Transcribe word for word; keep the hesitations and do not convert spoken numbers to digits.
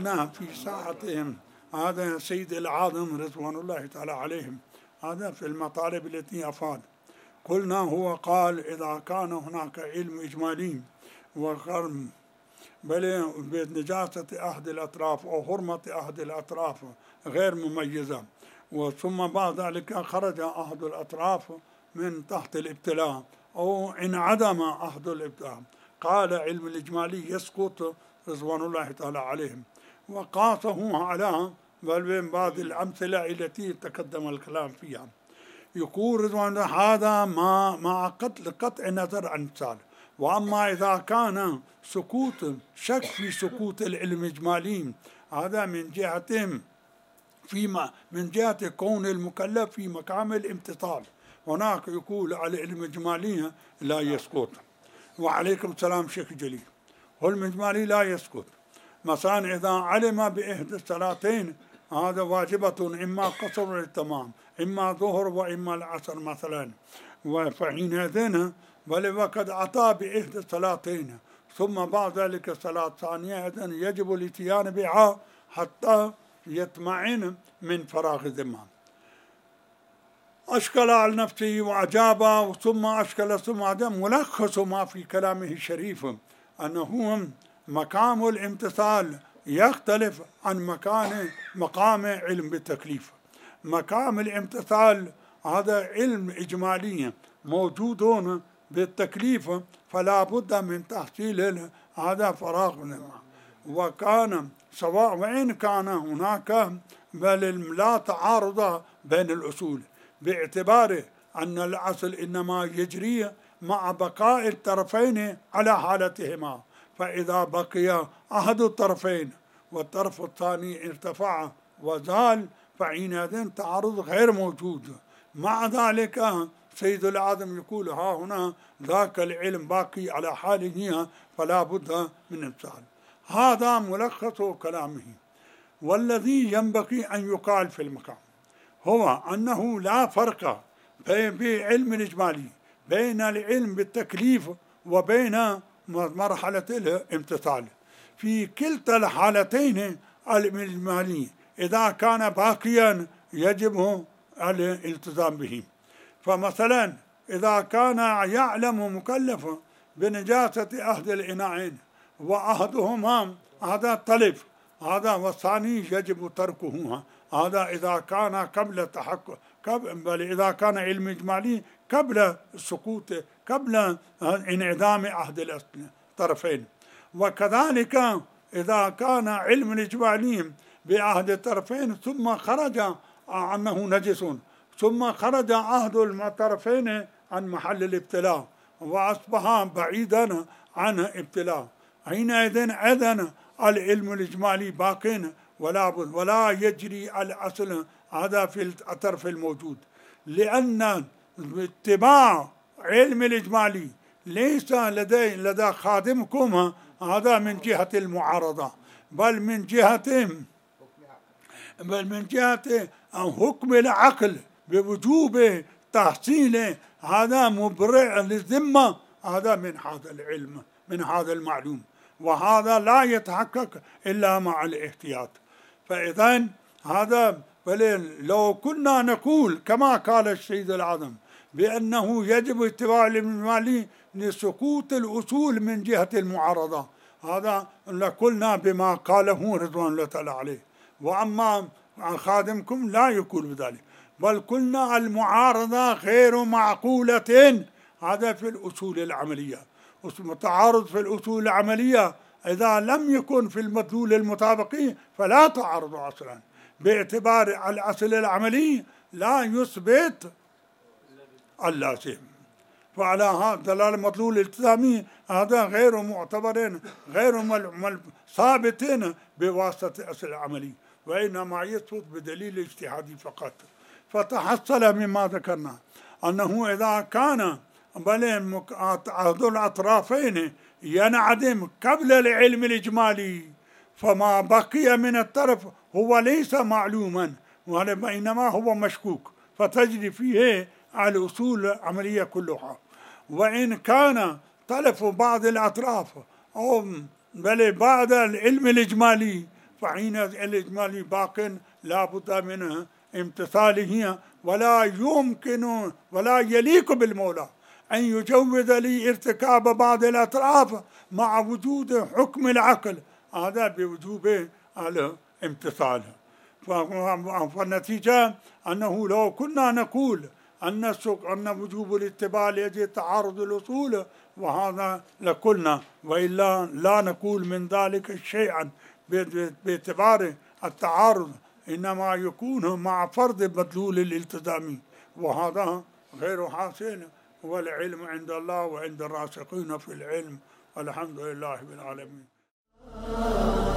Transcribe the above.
قلنا في ساعتهم هذا سيد العاظم رضوان الله تعالى عليهم، هذا في المطالب التي أفاد، قلنا هو قال إذا كان هناك علم إجمالي وغرم بل بنجاسة أحد الأطراف أو حرمة أحد الأطراف غير مميزة، وثم بعد ذلك خرج أحد الأطراف من تحت الابتلاء أو انعدم أحد الابتلاء، قال علم الإجمالي يسقط رضوان الله تعالى عليهم، وقاسه على بل من بعض الأمثلة التي تقدم الكلام فيها. يقول رضوان الله هذا ما مع قتل قطع نظر عن مثال. وأما إذا كان سقوط شك في سقوط العلم الإجمالي هذا من جهة فيما من جهة كون المكلف في مقام الامتثال، هناك يقول على العلم الإجمالي لا يسقط. وعليكم السلام شيخ جليل. العلم الإجمالي لا يسقط، مثلا إذا علم بإحدى الصلاتين هذا واجبة إما قصر للتمام إما ظهر وإما العصر مثلا، فحينئذ بل وقد أتى بإحدى الصلاتين ثم بعد ذلك صلاة ثانية إذن يجب الاتيان بها حتى يطمئن من فراغ الذمة. أشكل على نفسه وأجاب ثم أشكل ثم أجاب. ملخص ما في كلامه الشريف أنه مقام الامتثال يختلف عن مكان مقام علم بالتكليف. مقام الامتثال هذا علم إجمالي موجود بالتكليف، فلا بد من تحصيل هذا فراغ، وكان سواء وإن كان هناك بل لا تعارض بين الأصول، باعتبار أن الأصل إنما يجري مع بقاء الطرفين على حالتهما، فإذا بقي أحد الطرفين والطرف الثاني ارتفع وزال فحينئذ تعارض غير موجود. مع ذلك سيد العاظم يقول ها هنا ذاك العلم باقي على حاله فلا بد من امتثال. هذا ملخص كلامه. والذي ينبغي أن يقال في المقام هو أنه لا فرق بعلم الإجمالي بين العلم بالتكليف وبين مرحلة الامتثال. في كلتا الحالتين الإجمالي إذا كان باقيا يجب الالتزام به. فمثلا إذا كان يعلم مكلف بنجاسة أحد الإناءين وأحدهما هذا تلف هذا والثاني يجب تركه، هذا إذا كان قبل التحقق، بل إذا كان علم إجمالي قبل السقوط قبل انعدام أحد الطرفين. وكذلك إذا كان علم الإجمالي بأحد الطرفين ثم خرج أنه نجس ثم خرج أحد الطرفين عن محل الابتلاء وأصبح بعيدا عن ابتلاء، حينئذ إذن العلم الإجمالي باق ولا بد ولا يجري الأصل هذا في الطرف الموجود، لأن اتباع علم الإجمالي ليس لدي لدى خادمكم هذا من جهة المعارضة، بل من جهة بل من جهة حكم العقل بوجوب تحصيل هذا مبرع للذمة هذا من هذا العلم من هذا المعلوم، وهذا لا يتحقق إلا مع الاحتياط. فإذا هذا لو كنا نقول كما قال السيد العاظم بأنه يجب اتباع الإجمالي لسقوط الأصول من جهة المعارضة، هذا لقلنا بما قاله رضوان الله تعالى عليه. وأما خادمكم لا يقول بذلك، بل قلنا المعارضة غير معقولة هذا في الأصول العملية. التعارض في الأصول العملية إذا لم يكن في المدلول المطابقي فلا تعارض أصلا، باعتبار الأصل العملي لا يثبت اللازم، فعلى هذا دلالة المدلول الالتزامي هذا غير معتبر غير ثابت بواسطة الأصل العملي، وإنما يثبت بدليل اجتهادي فقط. فتحصل مما ذكرنا أنه إذا كان بل عهد الأطرافين ينعدم قبل العلم الإجمالي فما بقي من الطرف هو ليس معلوما وإنما هو مشكوك، فتجري فيه الأصول العملية كلها. وإن كان تلف بعض الأطراف أو بل بعد العلم الإجمالي فحين الإجمالي باق لا بد من امتثاله، ولا يمكن ولا يليق بالمولى أن يجوز لي ارتكاب بعض الأطراف مع وجود حكم العقل، هذا بوجوب الامتثال. فالنتيجة أنه لو كنا نقول أن أن وجوب الاتباع يجب تعارض الأصول وهذا لقلنا، وإلا لا نقول من ذلك شيئا باعتبار التعارض، إنما يكون مع فرض مدلول الالتزام، وهذا غير حاصل. والعلم عند الله وعند الراسخين في العلم، والحمد لله بالعالمين.